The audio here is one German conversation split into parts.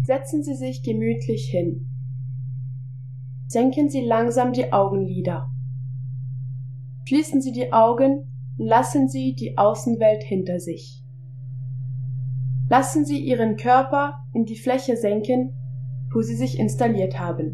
Setzen Sie sich gemütlich hin. Senken Sie langsam die Augenlider. Schließen Sie die Augen und lassen Sie die Außenwelt hinter sich. Lassen Sie Ihren Körper in die Fläche senken, wo Sie sich installiert haben.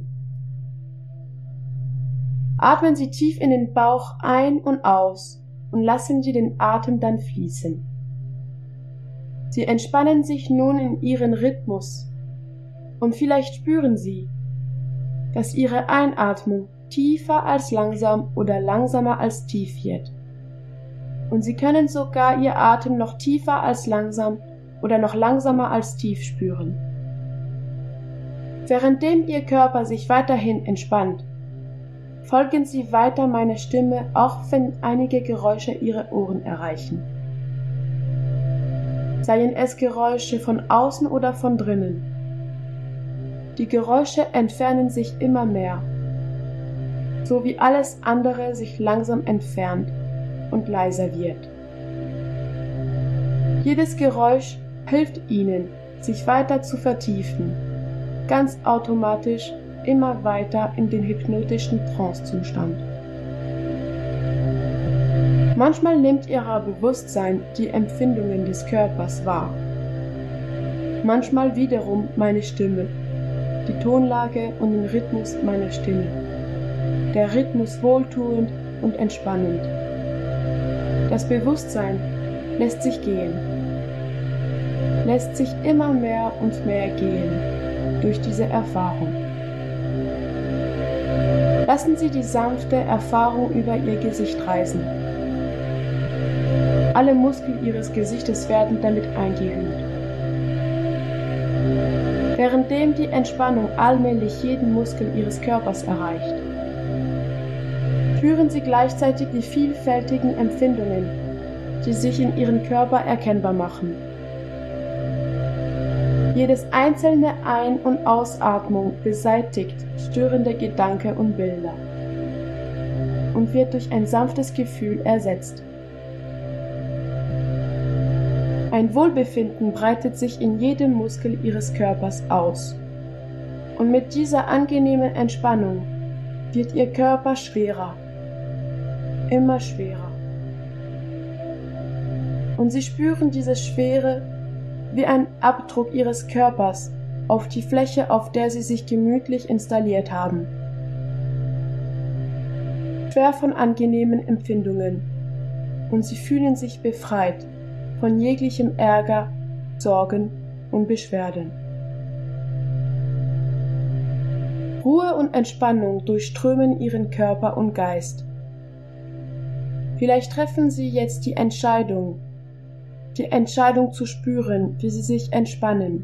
Atmen Sie tief in den Bauch ein und aus und lassen Sie den Atem dann fließen. Sie entspannen sich nun in Ihren Rhythmus und vielleicht spüren Sie, dass Ihre Einatmung tiefer als langsam oder langsamer als tief wird. Und Sie können sogar Ihr Atem noch tiefer als langsam oder noch langsamer als tief spüren. Währenddem Ihr Körper sich weiterhin entspannt, folgen Sie weiter meiner Stimme, auch wenn einige Geräusche Ihre Ohren erreichen. Seien es Geräusche von außen oder von drinnen. Die Geräusche entfernen sich immer mehr, so wie alles andere sich langsam entfernt und leiser wird. Jedes Geräusch hilft Ihnen, sich weiter zu vertiefen, ganz automatisch immer weiter in den hypnotischen Trancezustand. Manchmal nimmt Ihr Bewusstsein die Empfindungen des Körpers wahr. Manchmal wiederum meine Stimme, die Tonlage und den Rhythmus meiner Stimme. Der Rhythmus wohltuend und entspannend. Das Bewusstsein lässt sich gehen, lässt sich immer mehr und mehr gehen durch diese Erfahrung. Lassen Sie die sanfte Erfahrung über Ihr Gesicht reisen. Alle Muskeln Ihres Gesichtes werden damit eingehüllt. Währenddem die Entspannung allmählich jeden Muskel Ihres Körpers erreicht, spüren Sie gleichzeitig die vielfältigen Empfindungen, die sich in Ihrem Körper erkennbar machen. Jedes einzelne Ein- und Ausatmung beseitigt störende Gedanken und Bilder und wird durch ein sanftes Gefühl ersetzt. Ein Wohlbefinden breitet sich in jedem Muskel Ihres Körpers aus. Und mit dieser angenehmen Entspannung wird Ihr Körper schwerer, immer schwerer. Und Sie spüren diese Schwere wie ein Abdruck Ihres Körpers auf die Fläche, auf der Sie sich gemütlich installiert haben. Schwer von angenehmen Empfindungen. Und Sie fühlen sich befreit von jeglichem Ärger, Sorgen und Beschwerden. Ruhe und Entspannung durchströmen Ihren Körper und Geist. Vielleicht treffen Sie jetzt die Entscheidung zu spüren, wie Sie sich entspannen.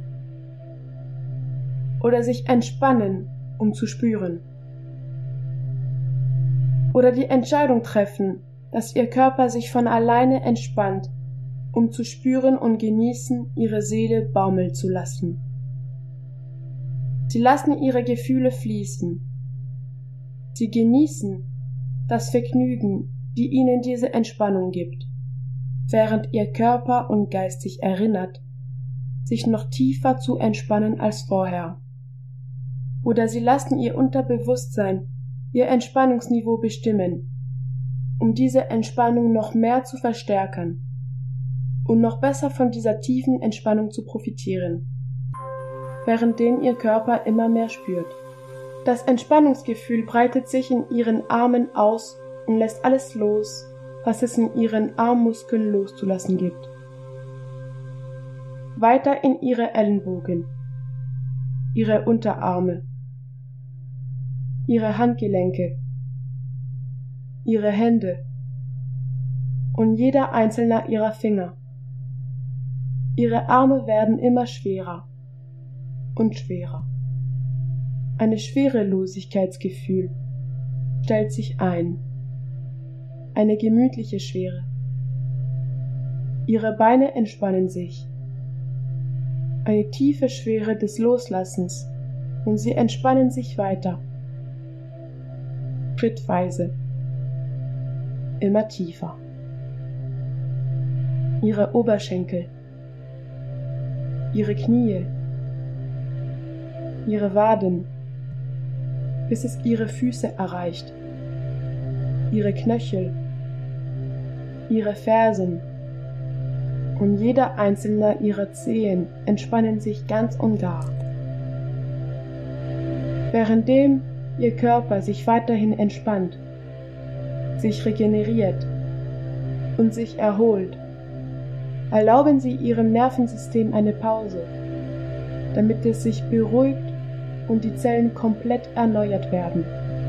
Oder sich entspannen, um zu spüren. Oder die Entscheidung treffen, dass Ihr Körper sich von alleine entspannt, um zu spüren und genießen, Ihre Seele baumeln zu lassen. Sie lassen Ihre Gefühle fließen. Sie genießen das Vergnügen, die Ihnen diese Entspannung gibt, während Ihr Körper und Geist sich erinnert, sich noch tiefer zu entspannen als vorher. Oder Sie lassen Ihr Unterbewusstsein Ihr Entspannungsniveau bestimmen, um diese Entspannung noch mehr zu verstärken und noch besser von dieser tiefen Entspannung zu profitieren, währenddem Ihr Körper immer mehr spürt. Das Entspannungsgefühl breitet sich in Ihren Armen aus und lässt alles los, was es in Ihren Armmuskeln loszulassen gibt. Weiter in Ihre Ellenbogen, Ihre Unterarme, Ihre Handgelenke, Ihre Hände und jeder einzelne Ihrer Finger. Ihre Arme werden immer schwerer und schwerer. Ein Schwerelosigkeitsgefühl stellt sich ein. Eine gemütliche Schwere. Ihre Beine entspannen sich. Eine tiefe Schwere des Loslassens und sie entspannen sich weiter. Schrittweise. Immer tiefer. Ihre Oberschenkel. Ihre Knie, ihre Waden, bis es ihre Füße erreicht, ihre Knöchel, ihre Fersen, und jeder einzelne ihrer Zehen entspannen sich ganz und gar. Währenddem ihr Körper sich weiterhin entspannt, sich regeneriert und sich erholt, erlauben Sie Ihrem Nervensystem eine Pause, damit es sich beruhigt und die Zellen komplett erneuert werden.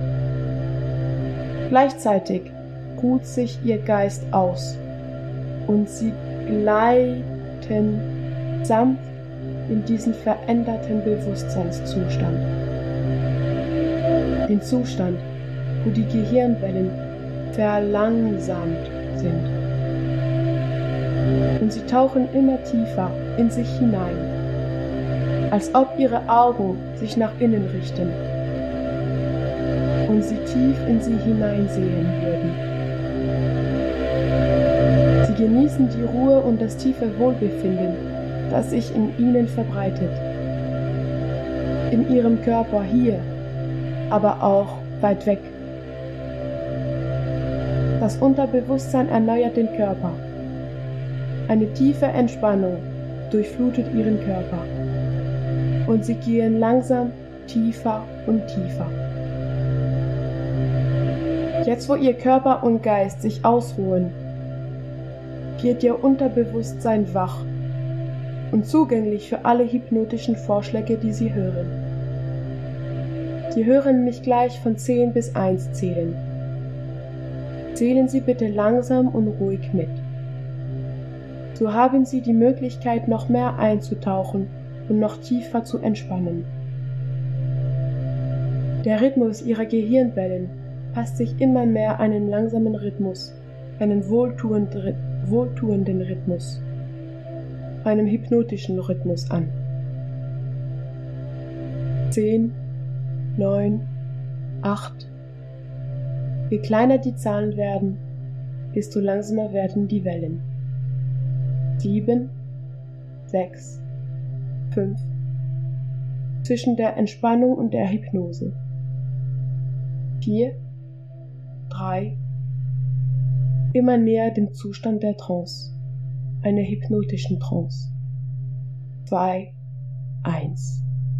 Gleichzeitig ruht sich Ihr Geist aus und Sie gleiten sanft in diesen veränderten Bewusstseinszustand. Den Zustand, wo die Gehirnwellen verlangsamt sind. Und Sie tauchen immer tiefer in sich hinein, als ob Ihre Augen sich nach innen richten und Sie tief in sie hineinsehen würden. Sie genießen die Ruhe und das tiefe Wohlbefinden, das sich in Ihnen verbreitet. In Ihrem Körper hier, aber auch weit weg. Das Unterbewusstsein erneuert den Körper. Eine tiefe Entspannung durchflutet Ihren Körper. Und Sie gehen langsam tiefer und tiefer. Jetzt, wo Ihr Körper und Geist sich ausruhen, wird Ihr Unterbewusstsein wach und zugänglich für alle hypnotischen Vorschläge, die Sie hören. Sie hören mich gleich von 10 bis 1 zählen. Zählen Sie bitte langsam und ruhig mit. So haben Sie die Möglichkeit, noch mehr einzutauchen und noch tiefer zu entspannen. Der Rhythmus Ihrer Gehirnwellen passt sich immer mehr einen langsamen Rhythmus, einen wohltuenden Rhythmus, einem hypnotischen Rhythmus an. 10, 9, 8. Je kleiner die Zahlen werden, desto langsamer werden die Wellen. 7, 6, 5. Zwischen der Entspannung und der Hypnose. 4, 3. Immer näher dem Zustand der Trance, einer hypnotischen Trance. 2, 1.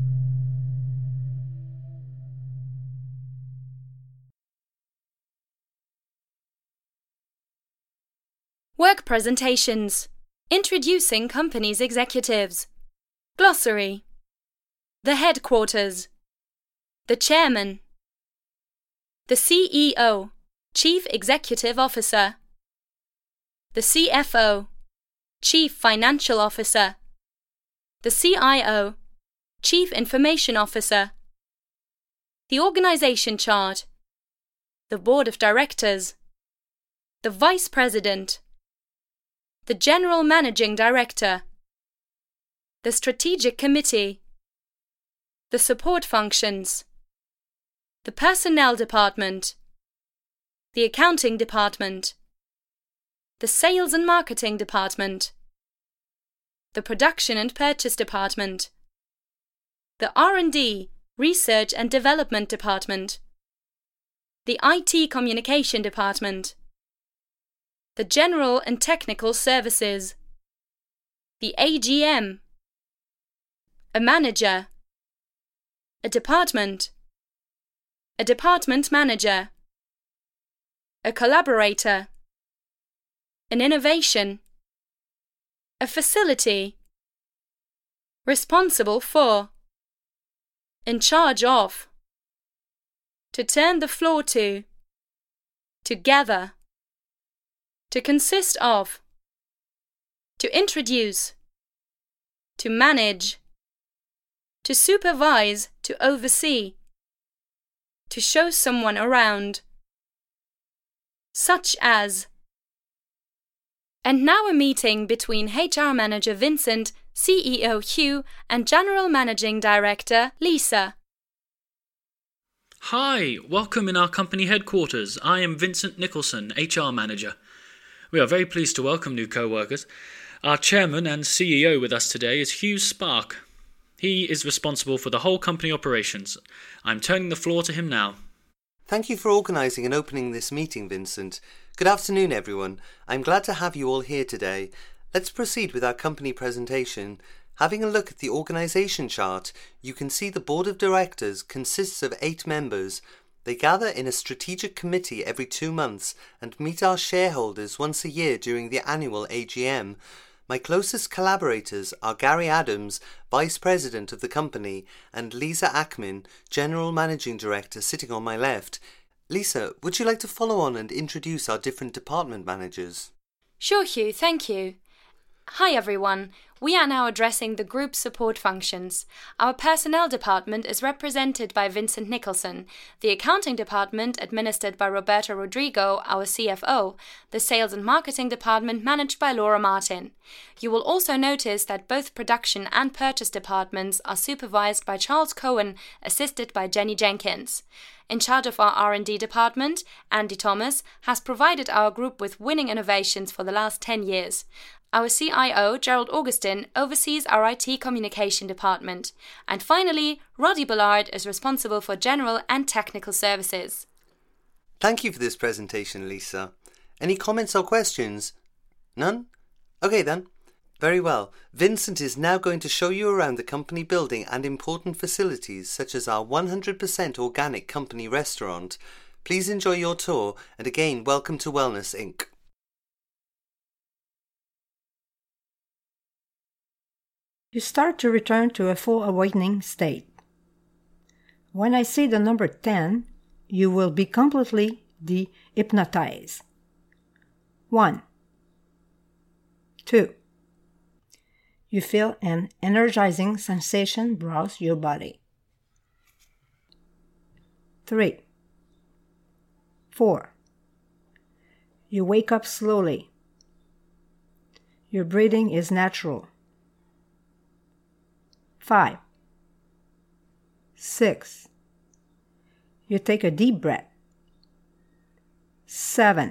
Work presentations. Introducing company's executives. Glossary. The headquarters. The chairman. The CEO, Chief Executive Officer. The CFO, Chief Financial Officer. The CIO, Chief Information Officer. The organization chart. The board of directors. The vice president. The General Managing Director, the Strategic Committee, the Support Functions, the Personnel Department, the Accounting Department, the Sales and Marketing Department, the Production and Purchase Department, the R&D, Research and Development Department, the IT Communication Department, the General and Technical Services, the AGM, a manager, a department manager, a collaborator, an innovation, a facility, responsible for, in charge of, to turn the floor to gather, to consist of, to introduce, to manage, to supervise, to oversee, to show someone around, such as. And now a meeting between HR Manager Vincent, CEO Hugh, and General Managing Director Lisa. Hi, welcome in our company headquarters. I am Vincent Nicholson, HR Manager. We are very pleased to welcome new co-workers. Our chairman and CEO with us today is Hugh Spark. He is responsible for the whole company operations. I'm turning the floor to him now. Thank you for organising and opening this meeting, Vincent. Good afternoon, everyone. I'm glad to have you all here today. Let's proceed with our company presentation. Having a look at the organisation chart, you can see the Board of Directors consists of 8 members. They gather in a strategic committee every 2 months and meet our shareholders once a year during the annual AGM. My closest collaborators are Gary Adams, Vice President of the company, and Lisa Ackman, General Managing Director, sitting on my left. Lisa, would you like to follow on and introduce our different department managers? Sure, Hugh, thank you. Hi everyone. We are now addressing the group support functions. Our personnel department is represented by Vincent Nicholson, the accounting department administered by Roberto Rodrigo, our CFO, the sales and marketing department managed by Laura Martin. You will also notice that both production and purchase departments are supervised by Charles Cohen, assisted by Jenny Jenkins. In charge of our R&D department, Andy Thomas has provided our group with winning innovations for the last 10 years. Our CIO, Gerald Augustin, oversees our IT communication department. And finally, Roddy Ballard is responsible for general and technical services. Thank you for this presentation, Lisa. Any comments or questions? None? Okay then. Very well. Vincent is now going to show you around the company building and important facilities such as our 100% organic company restaurant. Please enjoy your tour, and again, welcome to Wellness Inc. You start to return to a full awakening state. When I say the number 10, you will be completely de-hypnotized. 1, 2. You feel an energizing sensation browse your body. 3, 4. You wake up slowly. Your breathing is natural. 5, 6. You take a deep breath. 7,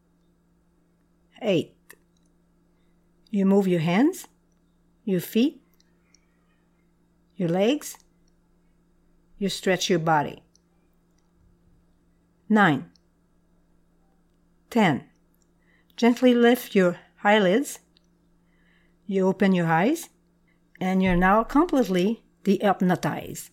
8. You move your hands, your feet, your legs. You stretch your body. 9, 10. Gently lift your eyelids. You open your eyes. And you're now completely de-hypnotized.